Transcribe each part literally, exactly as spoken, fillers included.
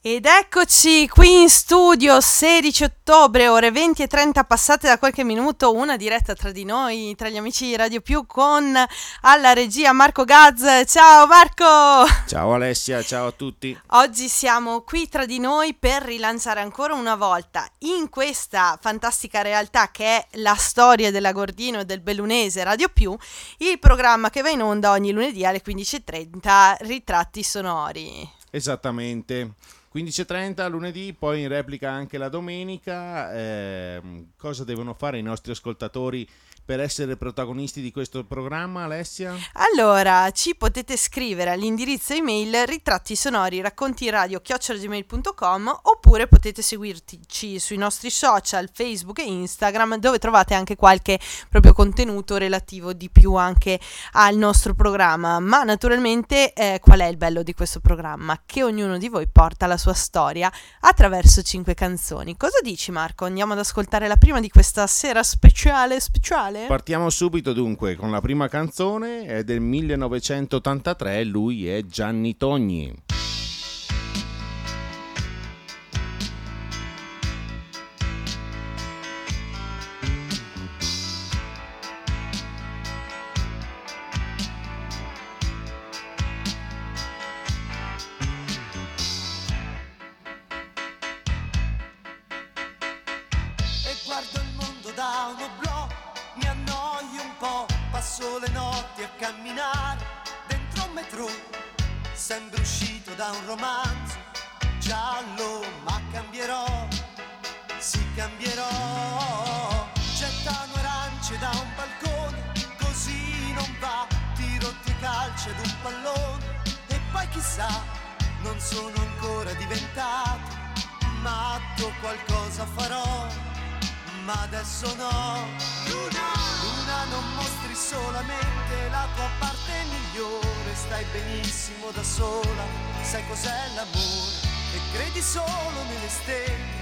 Ed eccoci qui in studio, sedici ottobre, ore venti e trenta passate da qualche minuto, una diretta tra di noi, tra gli amici di Radio Più, con alla regia Marco Gaz. Ciao Marco! Ciao Alessia, ciao a tutti. Oggi siamo qui tra di noi per rilanciare ancora una volta in questa fantastica realtà che è la storia dell'Agordino e del Bellunese Radio Più, il programma che va in onda ogni lunedì alle quindici e trenta, Ritratti Sonori. Esattamente. quindici e trenta lunedì, poi in replica anche la domenica. Eh, cosa devono fare i nostri ascoltatori per essere protagonisti di questo programma, Alessia? Allora, ci potete scrivere all'indirizzo email ritratti sonori racconti radio chiocciola gmail punto com, oppure potete seguirci sui nostri social Facebook e Instagram, dove trovate anche qualche proprio contenuto relativo di più anche al nostro programma. Ma naturalmente eh, qual è il bello di questo programma? Che ognuno di voi porta la sua storia attraverso cinque canzoni. Cosa dici, Marco? Andiamo ad ascoltare la prima di questa sera speciale speciale? Partiamo subito dunque con la prima canzone, è del millenovecentottantatré, lui è Gianni Togni. Passo le notti a camminare dentro un metro, sembra uscito da un romanzo giallo, ma cambierò, sì cambierò. Gettano arance da un balcone, così non va, tiro e calci ad un pallone, e poi chissà, non sono ancora diventato matto, qualcosa farò, ma adesso no. Luna, Luna, non mostri solamente la tua parte migliore, stai benissimo da sola, sai cos'è l'amore e credi solo nelle stelle,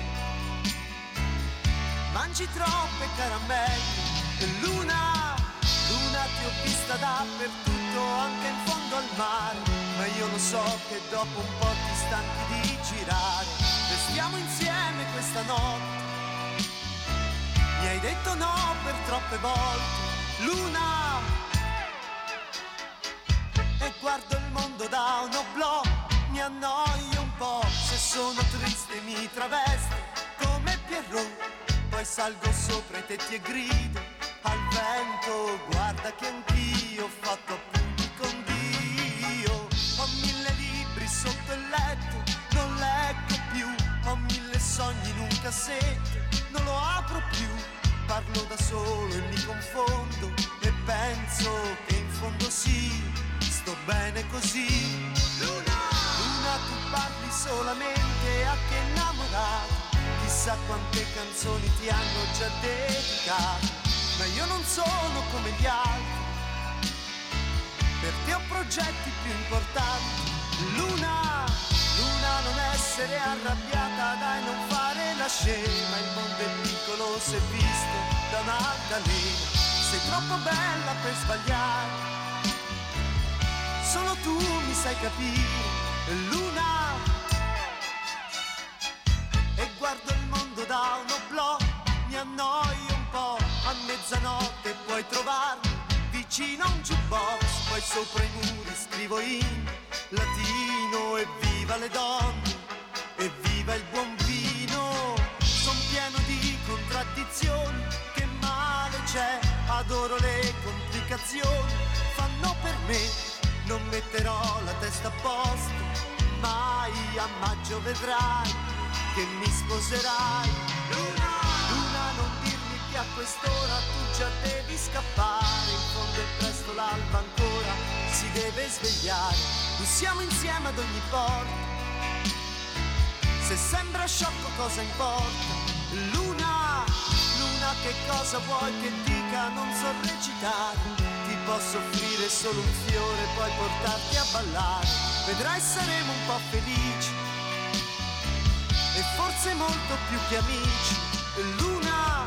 mangi troppe caramelle. Luna, Luna, ti ho vista dappertutto, anche in fondo al mare, ma io lo so che dopo un po' ti stanchi di girare. Restiamo insieme questa notte, mi hai detto no per troppe volte, Luna, e guardo il mondo da un oblò, mi annoio un po', se sono triste mi travesto come Pierrot, poi salgo sopra i tetti e grido al vento, guarda che anch'io ho fatto appunti con Dio, ho mille libri sotto il letto, non leggo più, ho mille sogni in un cassetto, non lo apro più, parlo da solo e mi confondo e penso che in fondo sì, sto bene così. Luna, Luna, tu parli solamente a che innamorato, chissà quante canzoni ti hanno già dedicato, ma io non sono come gli altri, per te ho progetti più importanti. Luna, Luna, non essere arrabbiata, dai, non fare la scema, il mondo è piccolo se visto da un'altalena, sei troppo bella per sbagliare, solo tu mi sai capire, Luna, e guardo il mondo da un oblò, mi annoio un po', a mezzanotte puoi trovarmi vicino a un jukebox, poi sopra i muri scrivo in latino, evviva le donne, evviva il buon vino, son pieno di contraddizioni, che male c'è, adoro le complicazioni, fanno per me, non metterò la testa a posto, mai a maggio vedrai che mi sposerai. Luna, Luna, non dirmi che a quest'ora tu già devi scappare, in fondo è presto, l'alba ancora si deve svegliare, noi siamo insieme ad ogni porta, se sembra sciocco cosa importa. Luna, Luna, che cosa vuoi che dica, non so recitare, ti posso offrire solo un fiore, poi portarti a ballare, vedrai saremo un po' felici e forse molto più che amici. Luna,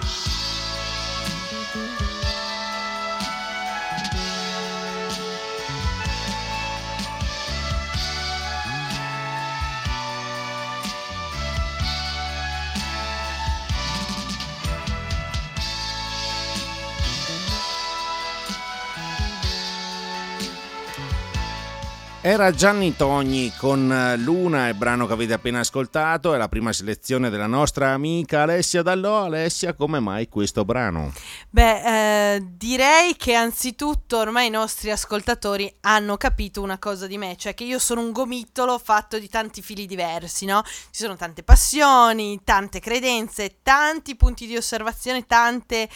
Era Gianni Togni con Luna, il brano che avete appena ascoltato, è la prima selezione della nostra amica Alessia Dallò. Alessia, come mai questo brano? Beh, eh, direi che anzitutto ormai i nostri ascoltatori hanno capito una cosa di me, cioè che io sono un gomitolo fatto di tanti fili diversi, no? Ci sono tante passioni, tante credenze, tanti punti di osservazione, tante,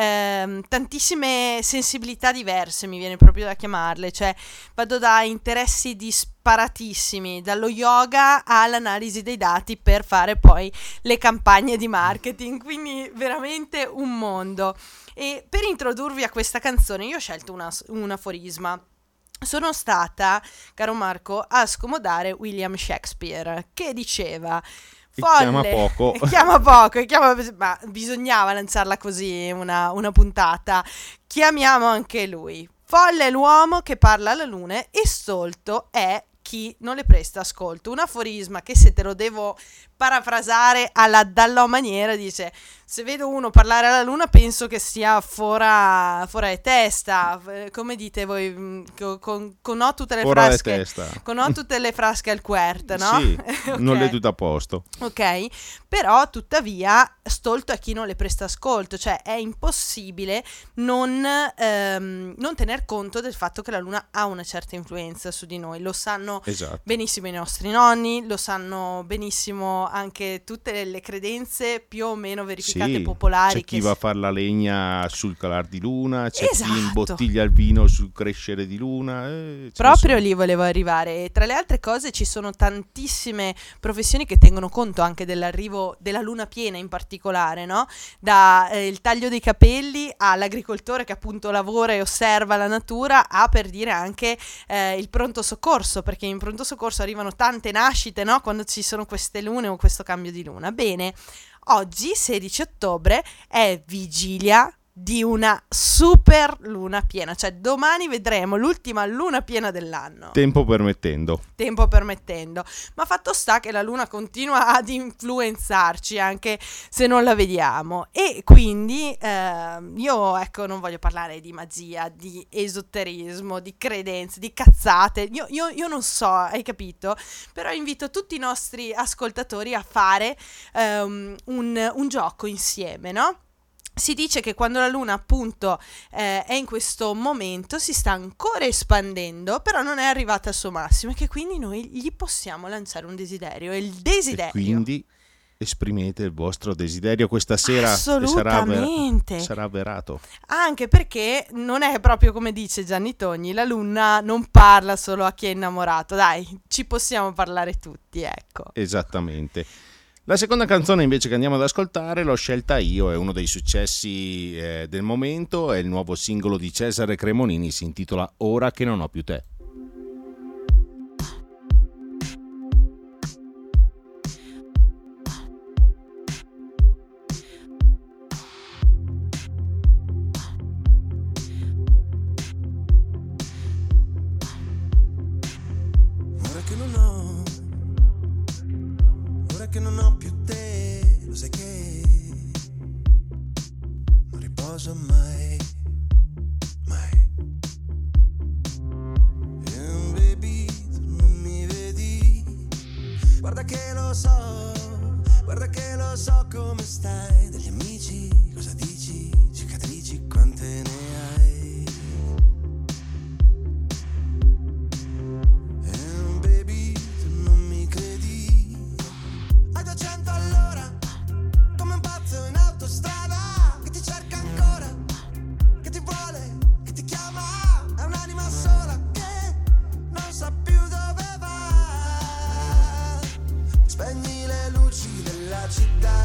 eh, tantissime sensibilità diverse, mi viene proprio da chiamarle, cioè vado da interessi disparatissimi, dallo yoga all'analisi dei dati per fare poi le campagne di marketing, quindi veramente un mondo. E per introdurvi a questa canzone io ho scelto una, un aforisma. Sono stata, caro Marco, a scomodare William Shakespeare, che diceva folle, chiama poco chiama poco chiama, ma bisognava lanciarla così una, una puntata, chiamiamo anche lui. Folle è l'uomo che parla alla luna e stolto è chi non le presta ascolto. Un aforisma che, se te lo devo parafrasare alla Dallò maniera, dice: se vedo uno parlare alla luna penso che sia fora fora di testa, come dite voi, con, con ho tutte le fora frasche testa. con ho tutte le frasche al quert, no? Sì, okay. Non le tutto a posto. Ok, però tuttavia stolto è chi non le presta ascolto, cioè è impossibile non, ehm, non tener conto del fatto che la luna ha una certa influenza su di noi. Lo sanno esatto. benissimo i nostri nonni, lo sanno benissimo anche tutte le credenze più o meno verificate, sì, popolari. C'è chi che va a fare la legna sul calar di luna, c'è esatto. chi imbottiglia il vino sul crescere di luna. Eh, Proprio lì volevo arrivare. E tra le altre cose ci sono tantissime professioni che tengono conto anche dell'arrivo della luna piena in particolare, no? Da eh, il taglio dei capelli all'agricoltore che appunto lavora e osserva la natura, a, per dire, anche eh, il pronto soccorso, perché in pronto soccorso arrivano tante nascite, no? Quando ci sono queste lune o questo cambio di luna. Bene, oggi sedici ottobre è vigilia di una super luna piena, cioè domani vedremo l'ultima luna piena dell'anno, tempo permettendo tempo permettendo ma fatto sta che la luna continua ad influenzarci anche se non la vediamo, e quindi eh, io ecco non voglio parlare di magia, di esoterismo, di credenze, di cazzate, io, io, io non so, hai capito? Però invito tutti i nostri ascoltatori a fare um, un, un gioco insieme, no? Si dice che quando la luna appunto eh, è in questo momento si sta ancora espandendo, però non è arrivata al suo massimo, e che quindi noi gli possiamo lanciare un desiderio, e il desiderio, e quindi esprimete il vostro desiderio questa sera, assolutamente, e sarà, sarà avverato, anche perché non è proprio come dice Gianni Togni, la luna non parla solo a chi è innamorato, dai, ci possiamo parlare tutti, ecco. Esattamente. La seconda canzone invece che andiamo ad ascoltare l'ho scelta io, è uno dei successi eh, del momento, è il nuovo singolo di Cesare Cremonini, si intitola Ora che non ho più te. Ora che non ho che non ho più te, lo sai che non riposo mai, mai. And baby, tu non mi vedi, guarda che lo so, guarda che lo so come stai. Degli amici cosa dici, cicatrici quante ne hai. And baby, tu non mi credi, hai duecento all'ora, come un pazzo in autostrada, che ti cerca ancora, che ti vuole, che ti chiama. È un'anima sola che non sa più dove va. Spegni le luci della città,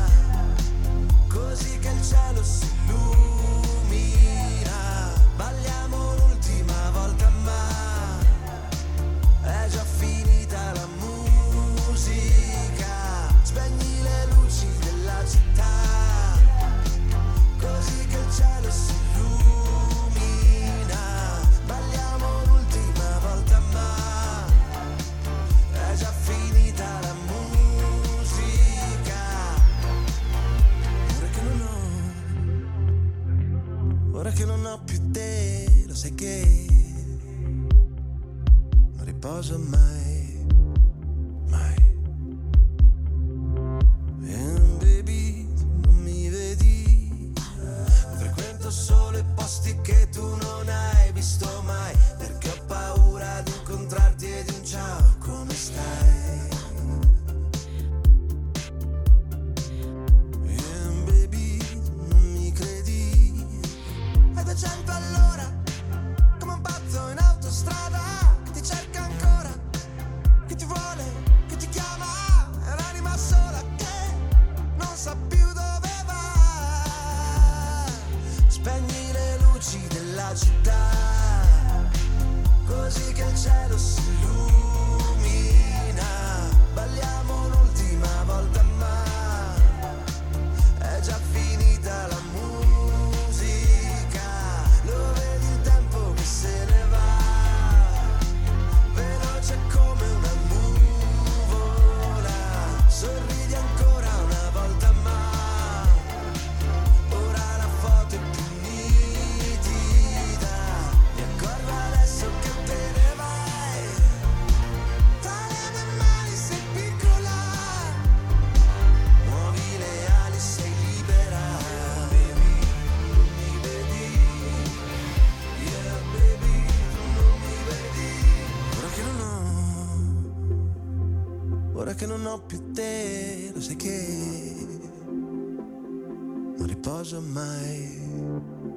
così che il cielo si illumina. Balliamo l'ultima volta ma è già finita la musica. Spegni le luci della città, così che il cielo si illumina. Balliamo l'ultima volta ma è già finita la musica. Ora che non ho, riposo mai, mai. And baby, non mi vedi, frequento solo i posti che tu non hai visto mai, perché ho paura di incontrarti e di un ciao, come stai? And baby, non mi credi, a duecento all'ora, come un pazzo in autostrada, che ti cerca ancora, che ti vuole, che ti chiama, è un'anima sola che non sa più dove va. Spegni le luci della città, così che il cielo si illumina. Balliamo l'ultima volta ma è già finita la musica. Lo vedi il tempo che se ne va, veloce come una nuvola. Sorridi ancora una volta ma ora la foto è più nitida. Mi accorgo adesso che te ne vai, tra le mie mani sei piccola, muovi le ali, sei libera. Baby, non mi vedi, yeah baby, non mi vedi. Ora che non ho, ora che non ho più te, lo sai che non riposo mai.